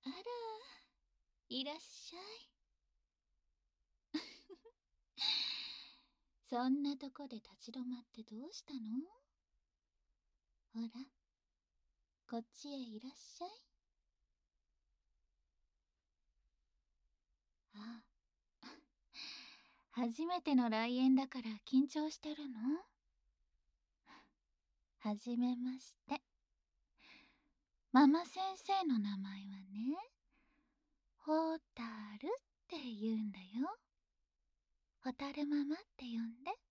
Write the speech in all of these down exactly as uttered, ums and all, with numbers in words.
あら、いらっしゃい。そんなとこで立ち止まってどうしたの？ほら、こっちへいらっしゃい。あ、初めての来園だから緊張してるの？はじめまして。ママ先生の名前はね、ホタルって言うんだよ。ホタルママって呼んで。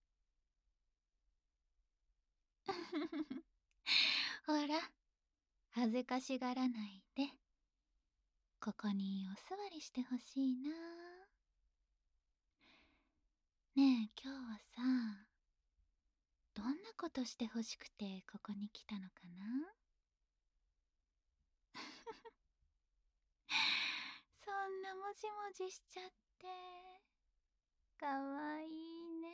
ほら、恥ずかしがらないで。ここにお座りしてほしいな。ねえ、今日はさ、どんなことしてほしくてここに来たのかな？そんなもじもじしちゃって、かわいいね。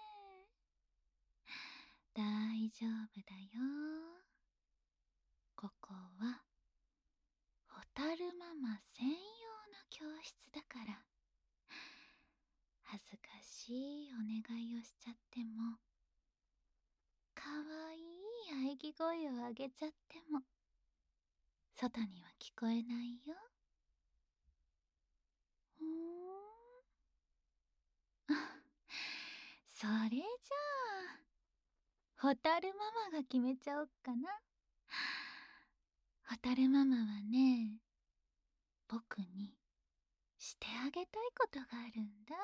大丈夫だよ。ここはホタルママ専用の教室だから、恥ずかしいお願いをしちゃっても、かわいい喘ぎ声をあげちゃっても、外には聞こえないよ。ふーん。あ、それじゃあ、ホタルママが決めちゃおっかな。ホタルママはね、僕にしてあげたいことがあるんだ。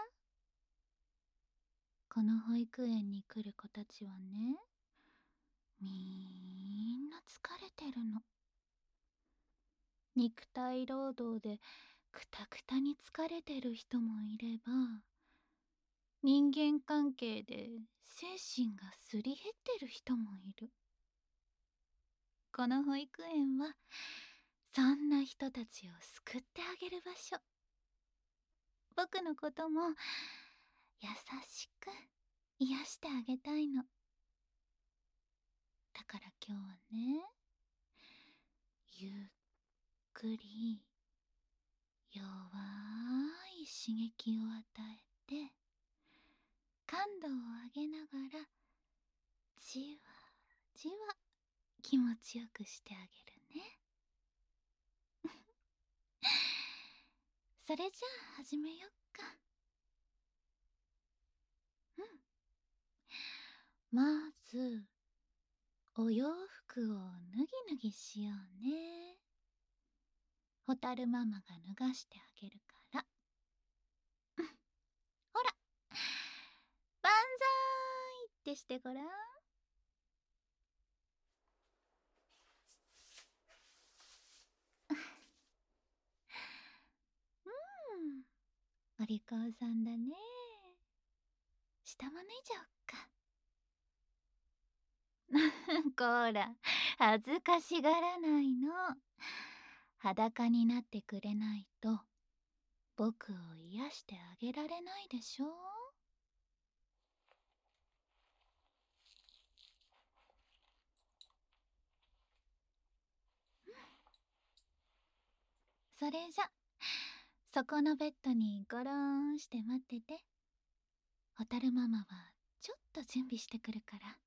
この保育園に来る子たちはね、みんな疲れてるの。肉体労働でくたくたに疲れてる人もいれば、人間関係で精神がすり減ってる人もいる。この保育園はそんな人たちを救ってあげる場所。僕のことも優しく癒してあげたいの。だから今日はね、ゆっくり弱い刺激を与えて、感度を上げながらじわじわ気持ちよくしてあげるね。それじゃあ始めよっか。うん。まずお洋服を脱ぎ脱ぎしようね。ホタルママが脱がしてあげるから。うん、ほら、万歳ってしてごらん。うん、お利口さんだね。下も脱いじゃおっか。こら、恥ずかしがらないの。裸になってくれないと僕を癒してあげられないでしょ。それじゃ、そこのベッドにゴローンして待ってて。ホタルママはちょっと準備してくるから。は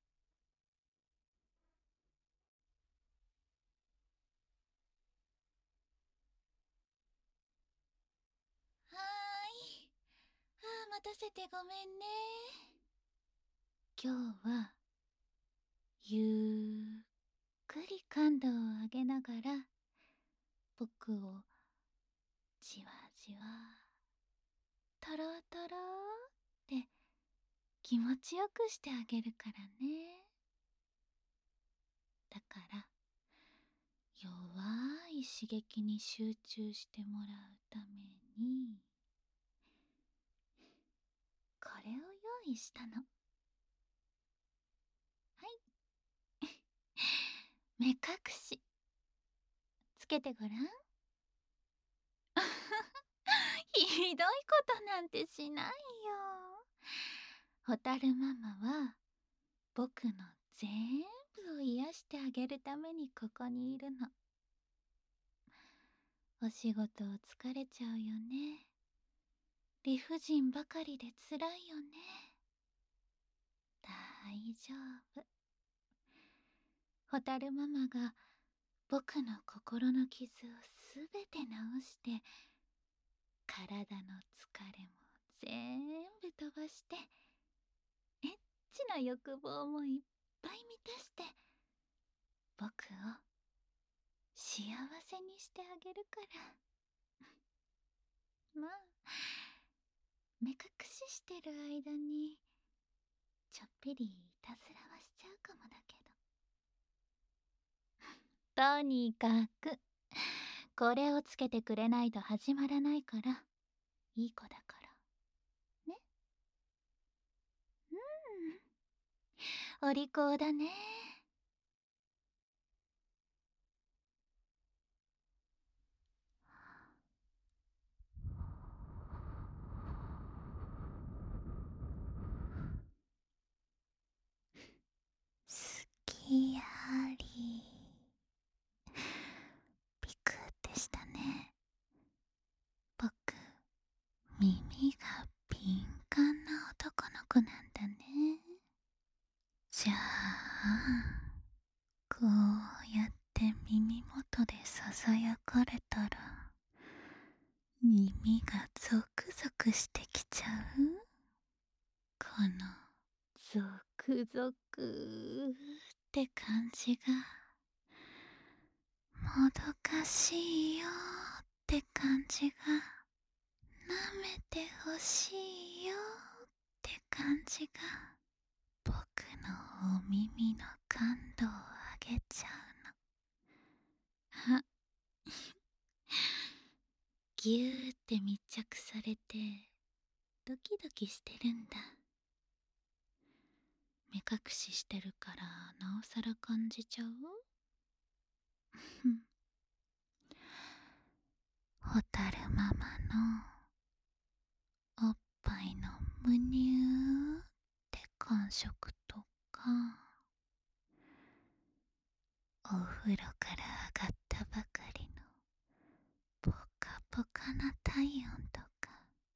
ーい。ああ、待たせてごめんね。今日はゆっくり感度を上げながら僕をじわじわとろとろって気持ちよくしてあげるからね。だから弱い刺激に集中してもらうためにこれを用意したの。はい。目隠しつけてごらん。ひどいことなんてしないよ。ホタルママは僕の全部を癒してあげるためにここにいるの。 お仕事疲れちゃうよね。理不尽ばかりで辛いよね。大丈夫。蛍ママが僕の心の傷をすべて治して、体の疲れも全部飛ばして、エッチな欲望もいっぱい満たして、僕を幸せにしてあげるから。まあ、目隠ししてる間にちょっぴりいたずらはしちゃうかもだけど。とにかくこれをつけてくれないと始まらないから、いい子だからね。うん、お利口だね。すきやり。びくってしたね。僕、耳が敏感な男の子なんだね。じゃあ、こうやって耳元でささやかれたら、耳がゾクゾクしてきちゃう。このゾクゾクって感じがもどかしいよって感じが、舐めてほしいよって感じが、僕のお耳の感度を上げちゃうの。あ、ぎゅーって密着されてドキドキしてるんだ。目隠ししてるからなおさら感じちゃう。蛍ママのおっぱいのむにゅーって感触とか、お風呂から上がったばかりのポカポカな体温とか、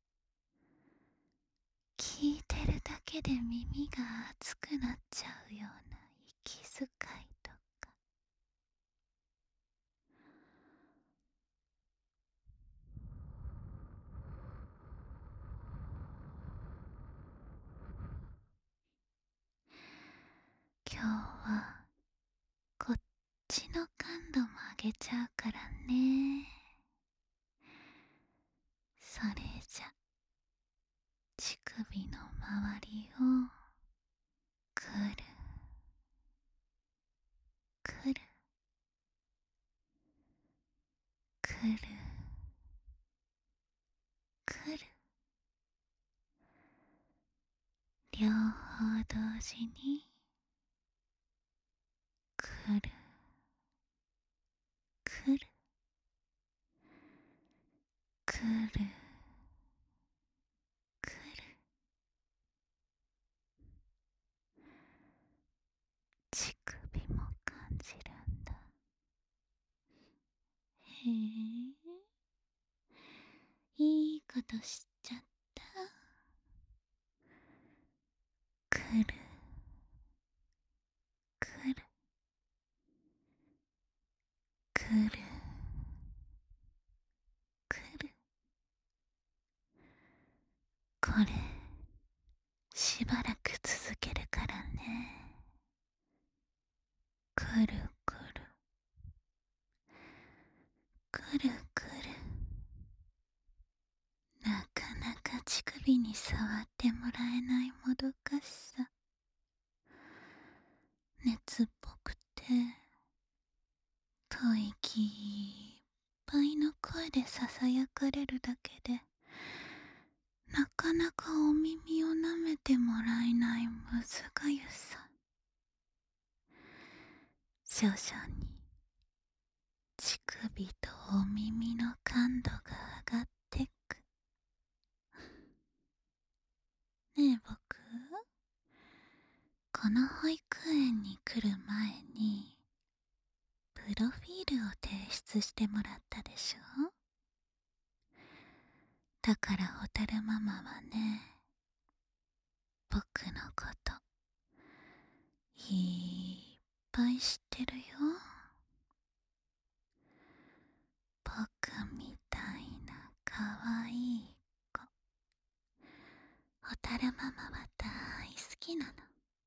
聞いてるだけで耳が熱くなっちゃうような息遣いとか、今日はこっちの感度も上げちゃうからね。それじゃ乳首の周りをくるくるくるくる、両方同時にくるくるくるくる、乳首も感じるんだ。へえ、いいことしちゃった。くるくるくるくる、これしばらく続けるからね。くるくるくるくる、なかなか乳首に触ってもらえないもどかしさ、熱っぽくて吐息いっぱいの声でささやかれるだけで、なかなかお耳を舐めてもらえないむずがゆさ、徐々に乳首とお耳の感度が上がってく。ねえ僕、この保育園に来る前にプロフィールを提出してもらったでしょ。 だからホタルママはね、僕のこといっぱい知ってるよ。僕みたいなかわいい子、ホタルママは大好きなの。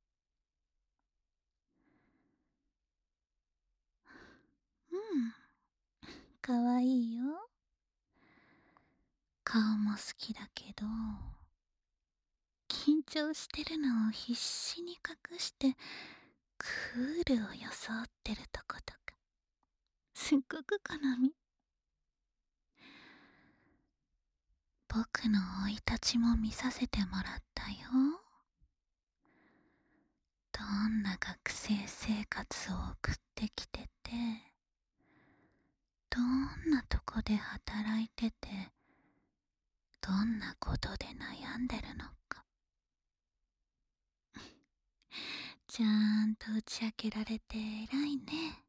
うん、かわいいよ。顔も好きだけど、緊張してるのを必死に隠してクールを装ってるとことかすっごく好み。僕の生い立ちも見させてもらったよ。どんな学生生活を送ってきてて、どんなとこで働いてて、どんなことで悩んでるのかちゃんと打ち明けられて偉いね。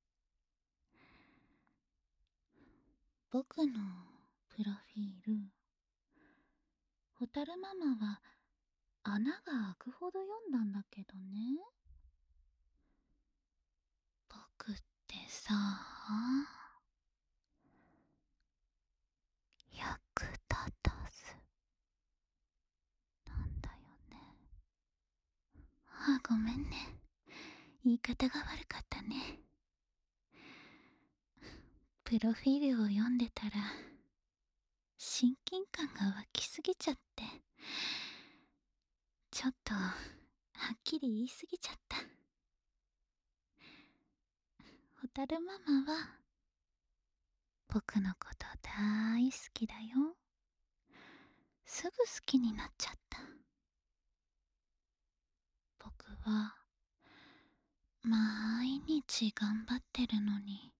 僕のプロフィール、ホタルママは穴が開くほど読んだんだけどね。僕ってさ、役立たずなんだよね。あ、ごめんね。言い方が悪かったね。プロフィールを読んでたら親近感が湧きすぎちゃって、ちょっとはっきり言いすぎちゃった。ホタルママは僕のこと大好きだよ。すぐ好きになっちゃった。僕は毎日頑張ってるのに、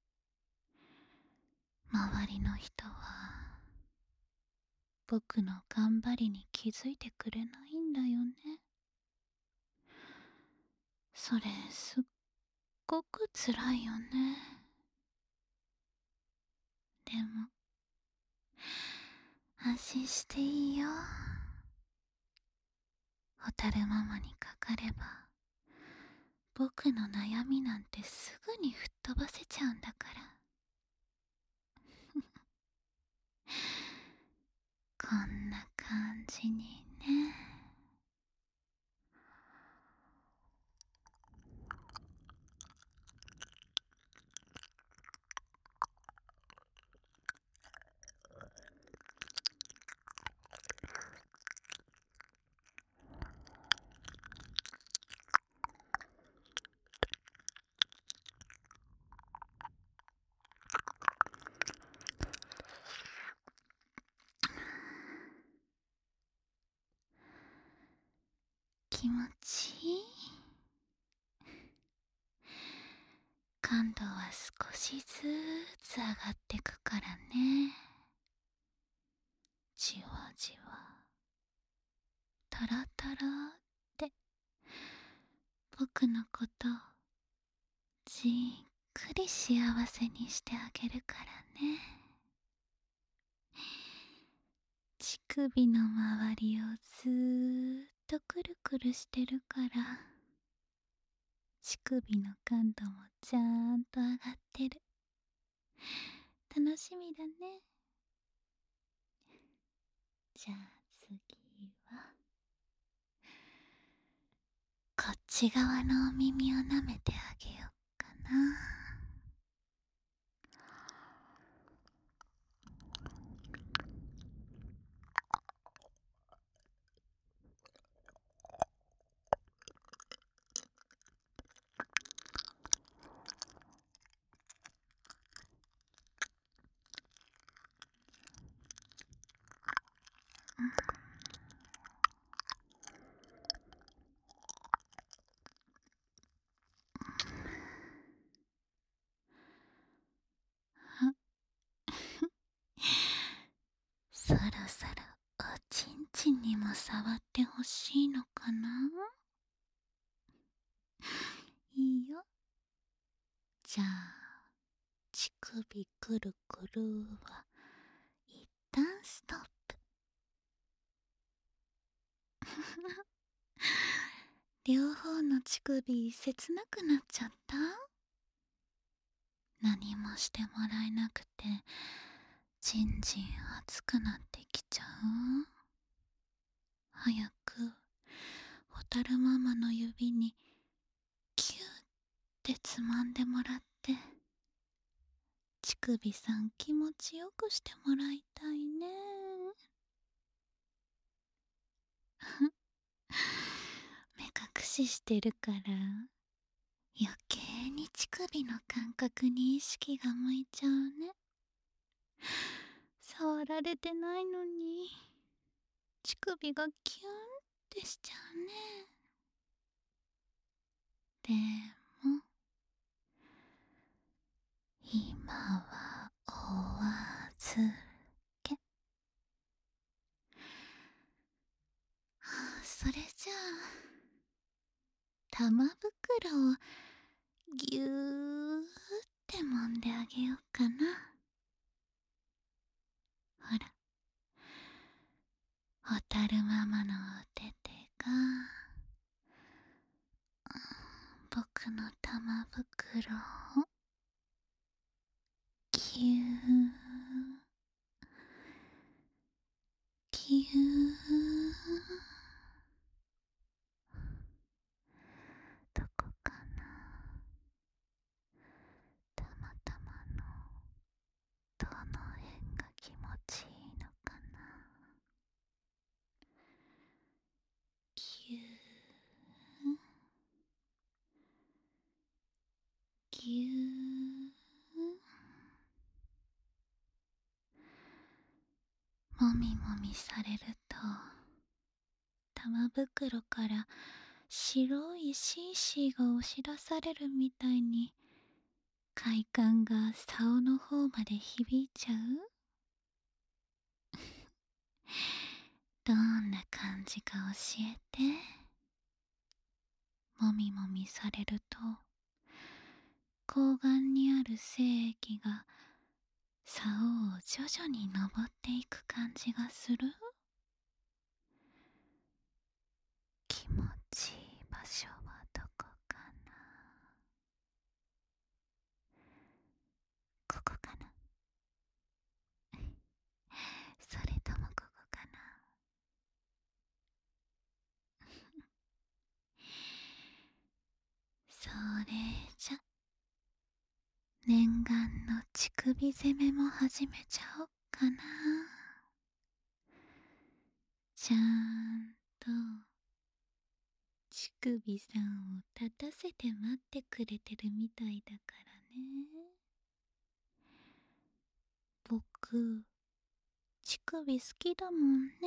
周りの人は僕の頑張りに気づいてくれないんだよね。それすっごくつらいよね。でも安心していいよ。ホタルママにかかれば僕の悩みなんてすぐに吹っ飛ばせちゃうんだから。こんな感じにね。気持ちいい。感度は少しずつ上がってくからね。じわじわ、タラタラって僕のことじっくり幸せにしてあげるからね。乳首の周りをずーっとくるくるしてるから、乳首の感度もちゃんと上がってる。楽しみだね。じゃあ次はこっち側のお耳を舐めてあげよっかな。そろそろおちんちんにも触ってほしいのかな。いいよ。じゃあ乳首くるくるは一旦ストップ。 両方の乳首切なくなっちゃった？何もしてもらえなくてじんじん熱くなってきちゃう？早くホタルママの指にキューってつまんでもらって乳首さん気持ちよくしてもらいたいね。目隠ししてるから余計に乳首の感覚に意識が向いちゃうね。触られてないのに乳首がキュンってしちゃうね。でも今はお預け。はあ、それじゃあ玉袋をぎゅーって揉んであげようかな。ほら、ホタルママのお手手が僕の玉袋をぎゅーぎゅー。どこかな、たまたまのどの辺が気持ちいいのかな。ぎゅーぎゅー。もみもみされると玉袋から白いシーシーが押し出されるみたいに快感が竿の方まで響いちゃう。どんな感じか教えて。もみもみされると睾丸にある精液が竿を徐々に登っていく感じがする？気持ちいい場所はどこかな。ここかな。それともここかな。それじゃ念願の乳首攻めも始めちゃおっかな。ちゃんと乳首さんを立たせて待ってくれてるみたいだからね。僕乳首好きだもんね。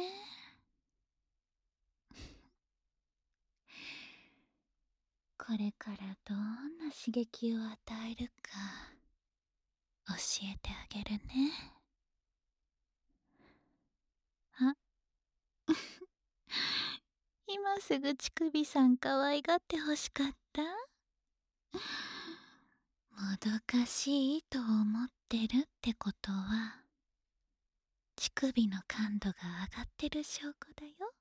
これからどんな刺激を与えるか教えてあげるね。あ今すぐ乳首さん可愛がってほしかった？もどかしいと思ってるってことは乳首の感度が上がってる証拠だよ。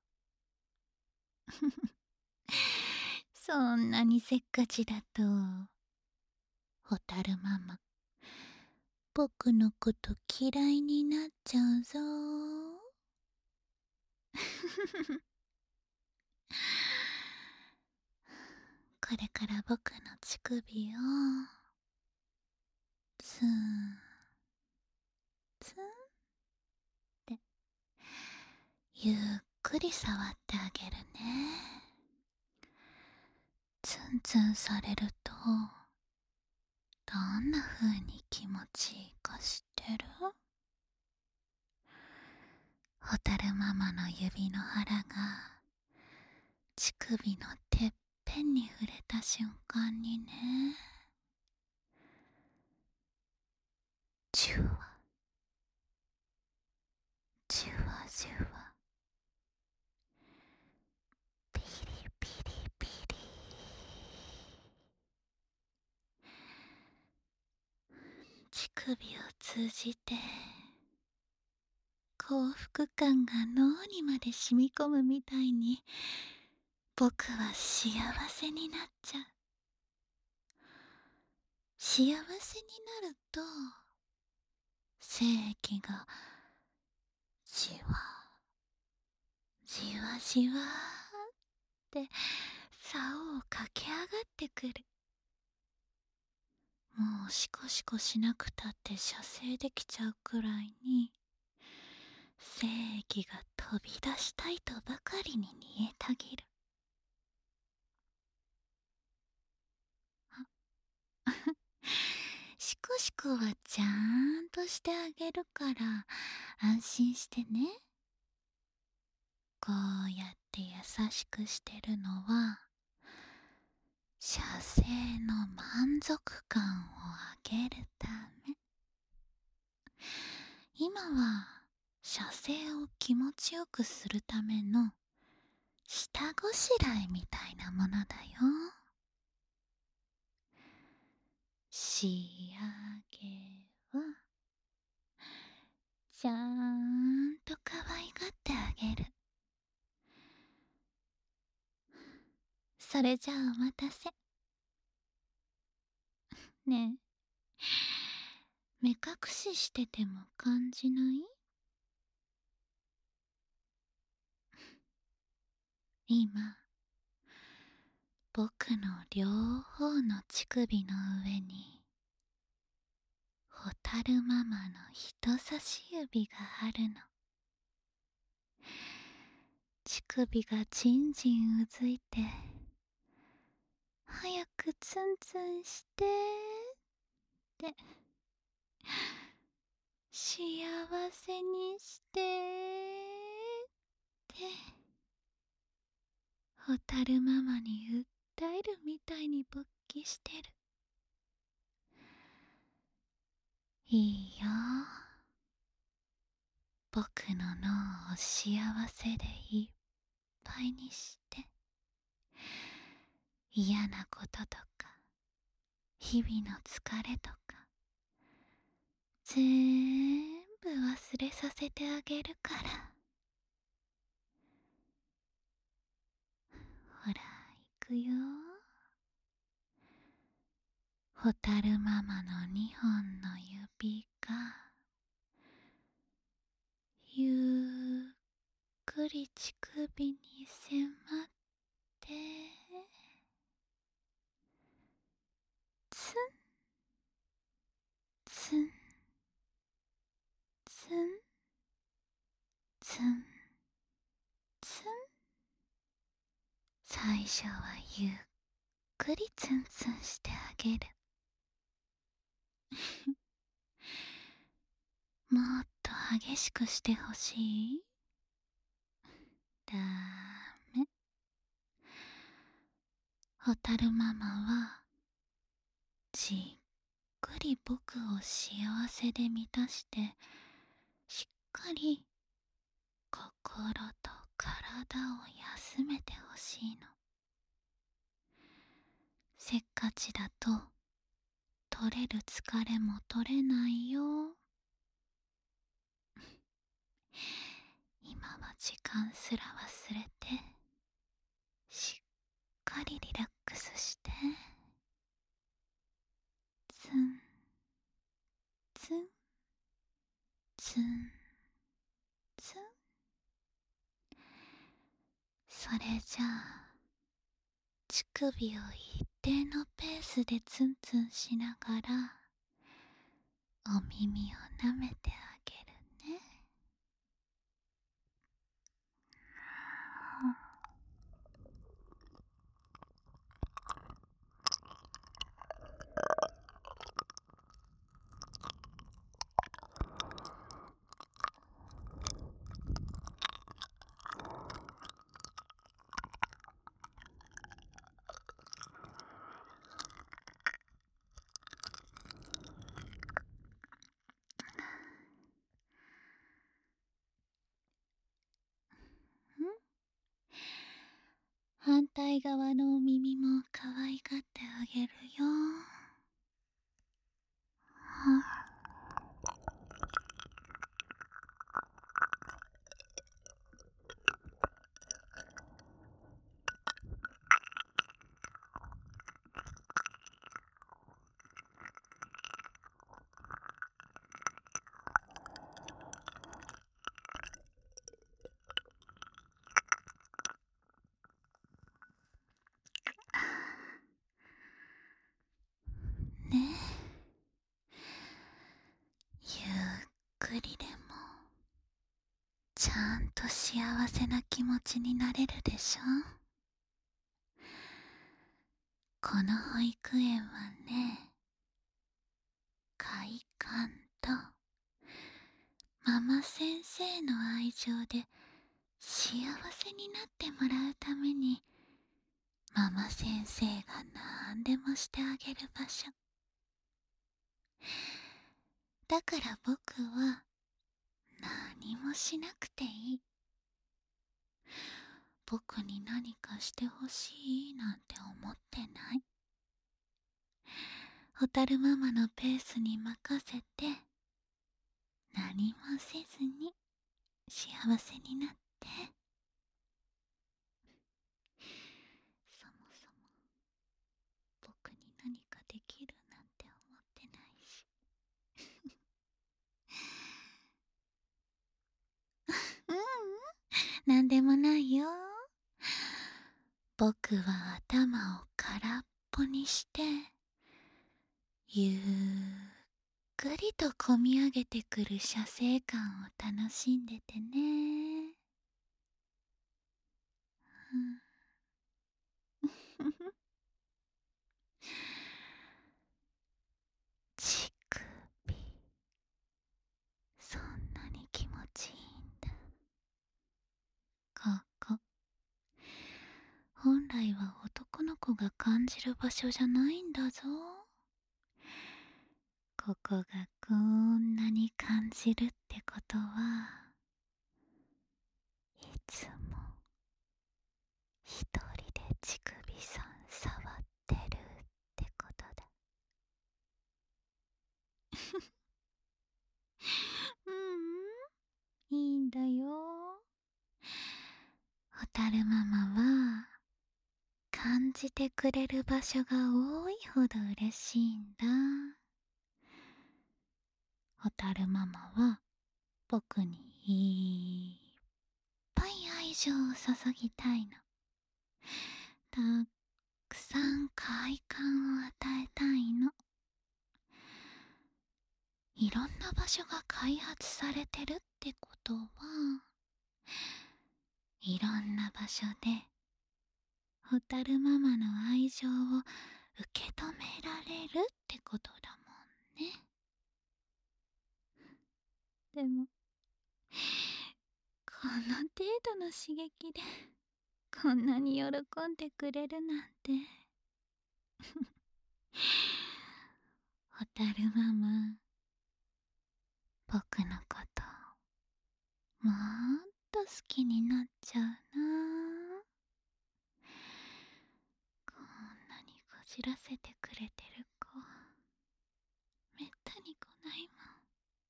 そんなにせっかちだとホタルママ僕のこと嫌いになっちゃうぞ。これから僕の乳首をツンツンってゆっくり触ってあげるね。ツンツンされるとどんな風に気持ちいいか知ってる？ホタルママの指の腹が乳首のてっぺんに触れた瞬間にね、じゅわじゅわじゅわピリピリピリ、乳首を通じて幸福感が脳にまで染み込むみたいに、僕は幸せになっちゃう。幸せになると、精液がじわじわじわーって竿を駆け上がってくる。もうシコシコしなくたって射精できちゃうくらいに、精液が飛び出したいとばかりに煮えたぎる。シコシコはちゃんとしてあげるから安心してね。こうやって優しくしてるのは、射精の満足感を上げるため。今は射精を気持ちよくするための下ごしらえみたいなものだよ。仕上げはちゃんと可愛がってあげる。それじゃあお待たせ。ねえ、目隠ししてても感じない？今、僕の両方の乳首の上に、ホタルママの人差し指があるの。乳首がじんじんうずいて、早くツンツンしてって幸せにしてってホタルママに訴えるみたいに勃起してる。いいよ、僕の脳を幸せでいっぱいにして、嫌なこととか日々の疲れとかぜんぶ忘れさせてあげるから。ほら、行くよ。ホタルママの二本の指がゆっくり乳首に迫ってツンツンツンツンツン。最初はゆっくりツンツンしてあげる。もっと激しくしてほしい？だめ。ホタルママはじっくり僕を幸せで満たして、しっかり心と体を休めてほしいの。せっかちだと取れる疲れも取れないよ。今は時間すら忘れて、しっかりリラックスして、ツンツンツンツン。それじゃあ乳首を一定のペースでツンツンしながらお耳を舐めてあげるね。反対側のお耳も可愛がってあげるよ。 くりでもちゃんと幸せな気持ちになれるでしょ。この保育園はね、快感とママ先生の愛情で幸せになってもらうために、ママ先生が何でもしてあげる場所だから、僕は何もしなくていい。僕に何かしてほしいなんて思ってない。ホタルママのペースに任せて、何もせずに幸せになって。そもそも僕に何かできるなんて思ってないし。ううん、なんでもないよ。僕は頭を空っぽにして、ゆっくりとこみ上げてくる写生感を楽しんでてね。うん、乳首、そんなに気持ちいいんだ。ここ、本来は男の子が感じる場所じゃないんだぞ。ここがこんなに感じるってことは、いつも一人で乳首さん触ってるってことだ。ううん、いいんだよ。ホタルママは感じてくれる場所が多いほど嬉しいんだ。ホタルママは僕にいっぱい愛情を注ぎたいの。たくさん快感を与えたいの。いろんな場所が開発されてるってことは、いろんな場所でホタルママの愛情を受け止められるってことだもんね。でも、この程度の刺激でこんなに喜んでくれるなんて。ホタルママ、僕のこともっと好きになっちゃうな。こんなにこじらせてくれてる子、めったに来ないもん。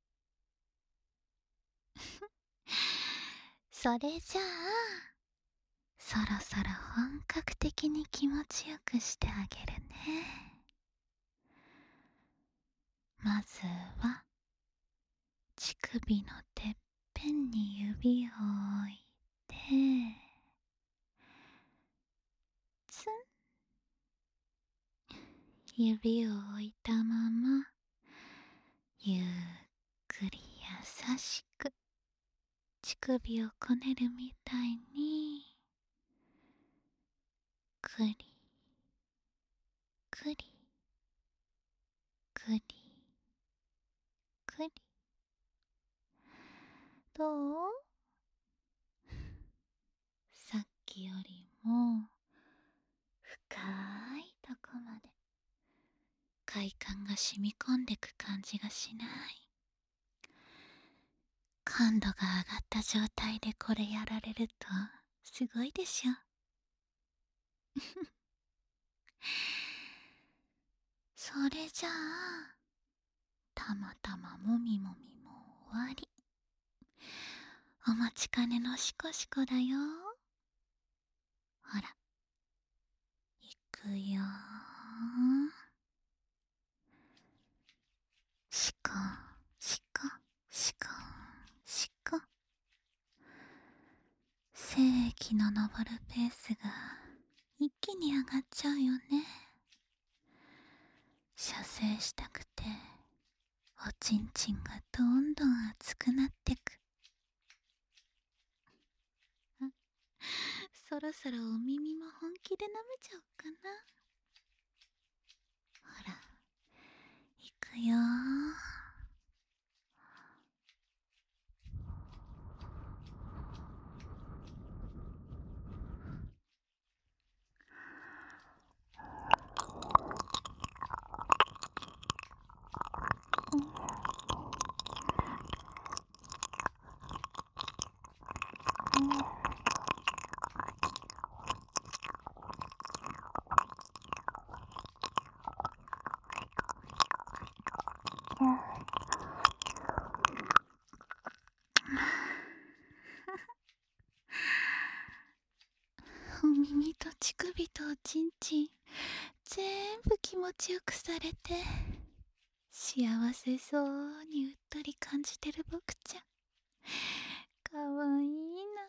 それじゃあ、そろそろ本格的に気持ちよくしてあげるね。まずは乳首のてっぺんに指を置いて、ツン。指を置いたままゆっくり優しく乳首をこねるみたいに、くりくりくりくり。どう？さっきよりも深いとこまで快感が染み込んでく感じがしない？感度が上がった状態でこれやられるとすごいでしょ。それじゃあ、たまたまもみもみも終わり。お待ちかねのシコシコだよ。ほら、いくよー。シコシコシコシコ。精液の昇るペースが一気に上がっちゃうよね。射精したくておちんち身がどんどん熱くなってく。あ、そろそろお耳も本気で舐めちゃおうかな。ほら、いくよー。お耳と乳首とおちんちん全部気持ちよくされて幸せそうにうっとり感じてる僕ちゃん、かわいいな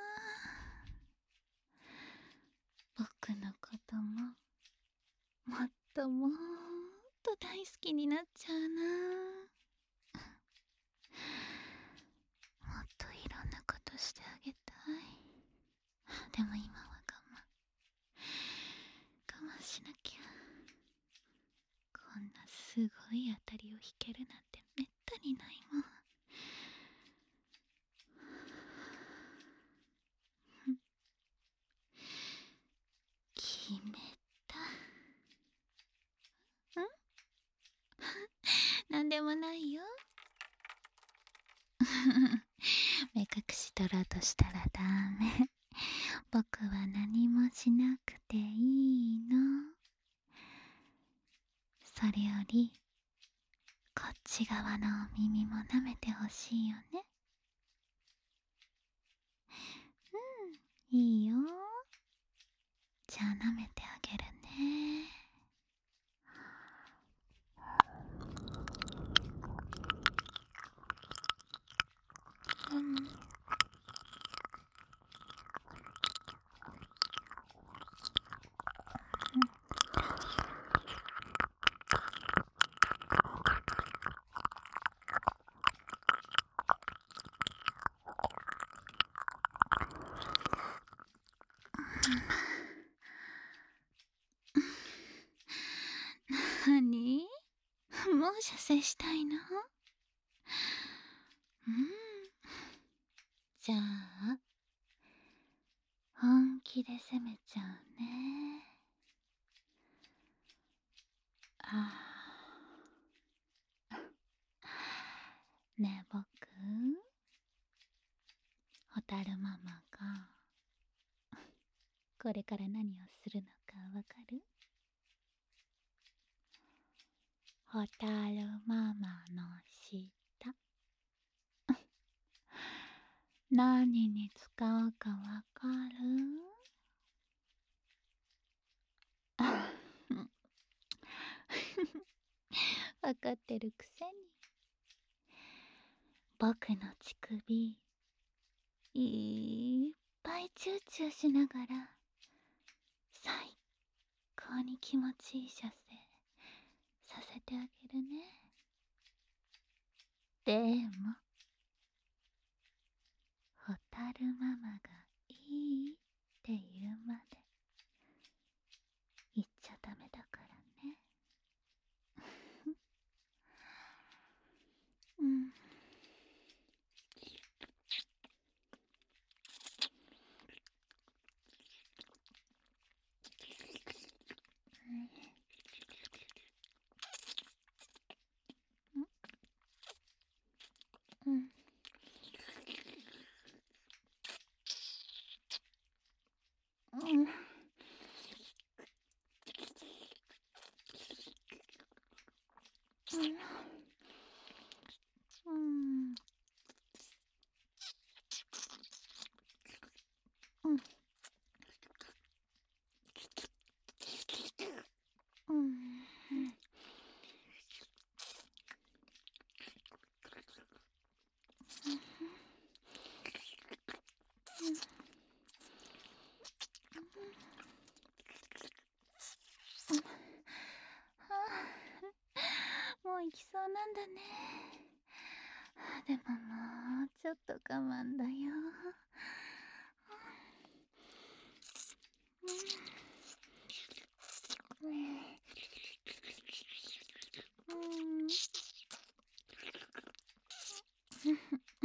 あ。僕のことももっともっと大好きになっちゃうな。もっといろんなことしてあげたい。でも今は我慢我慢しなきゃ。こんなすごい当たりを引けるなんてめったにないもん。決めた。んなんでもないよ。目隠し取ろうとしたらダメ。僕は何もしなくていいの。それよりこっち側のお耳も舐めてほしいよね。うん、いいよ。じゃあ舐めてあげるね。うんなに？もう射精したいの？うん。じゃあ本気で攻めちゃうね。あーねえ僕、ホタルママがこれから何をするのかわかる？ホタルママの舌何に使うかわかる？わかってるくせに。僕の乳首いっぱいチューチューしながら最高に気持ちいい射精させてあげるね。でもホタルママがいいって言うまで言っちゃダメだからね。うん。うん。うん。うん。うん。うん。 でももうちょっと我慢だよ。うん。うん。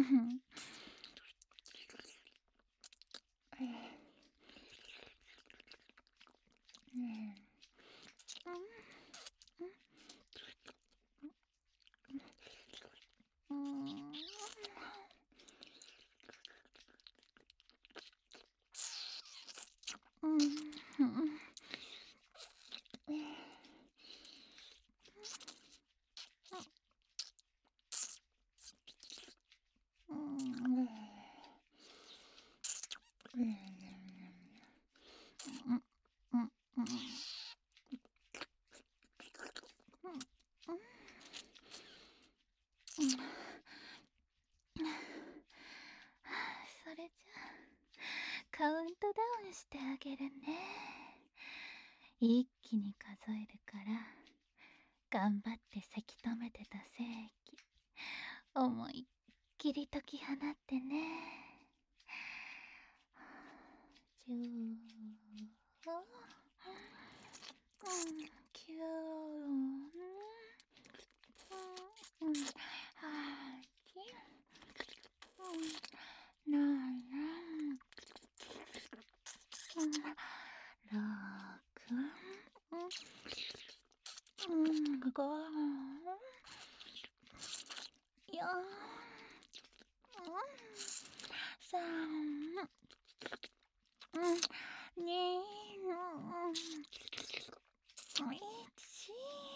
それじゃカウントダウンしてあげるね。一気に数えるから頑張ってせき止めてた精液思いっきり解き放ってね。じゅう、きゅう、はち、なな、ろく、ご、よん、さん、に、いち、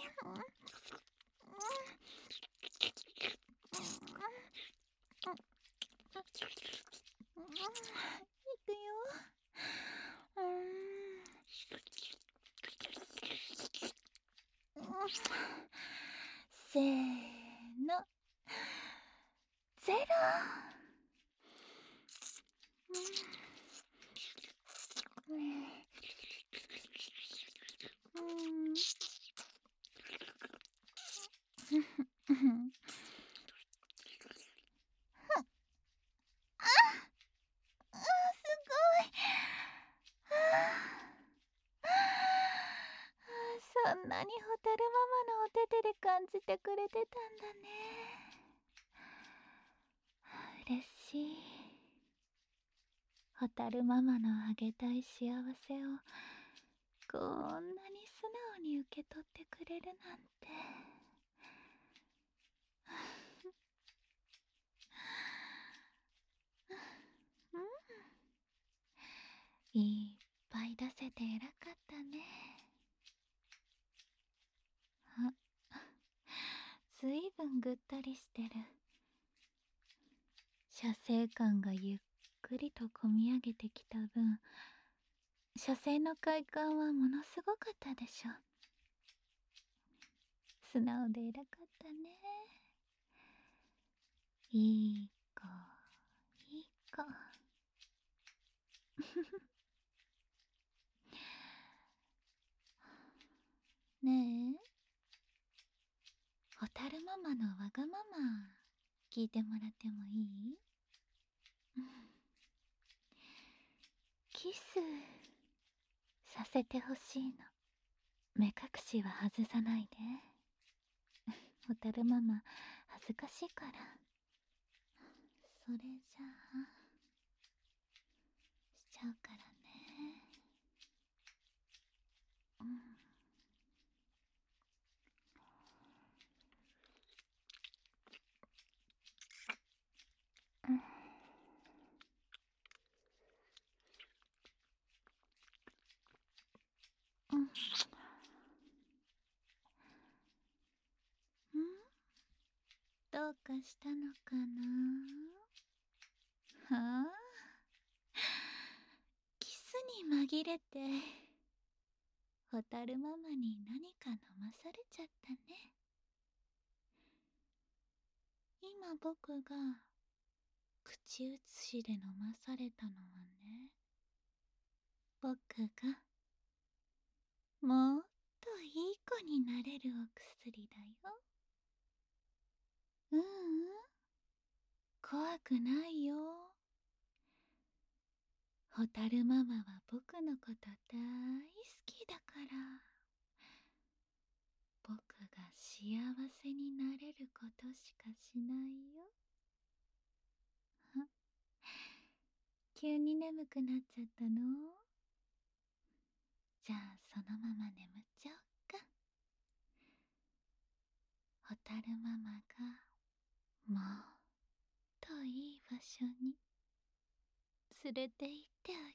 いくよ。せーの、ゼロ。そんなにホタルママのお手手で感じてくれてたんだね。嬉しい。ホタルママのあげたい幸せをこんなに素直に受け取ってくれるなんて。うん、いっぱい出せて偉かったね。あ、ずいぶんぐったりしてる。射精感がゆっくりとこみ上げてきた分、射精の快感はものすごかったでしょ。素直で偉かったね。いい子、いい子。ねえ、ホタルママのわがまま聞いてもらってもいい？キスさせてほしいの。目隠しは外さないで。ホタルママ恥ずかしいから。それじゃあしちゃうからね。うん。うん。うん。どうかしたのかな。はあ、キスに紛れてホタルママに何か飲まされちゃったね。今僕が口移しで飲まされたのはね、僕がもっといい子になれるお薬だよ。ううん、 くないよ。ホタルママは僕のこと大好きだから。僕が幸せになれることしかしないよ。急に眠くなっちゃったの？じゃあそのまま眠っちゃおっか。ホタルママがもっといい場所に連れて行ってあ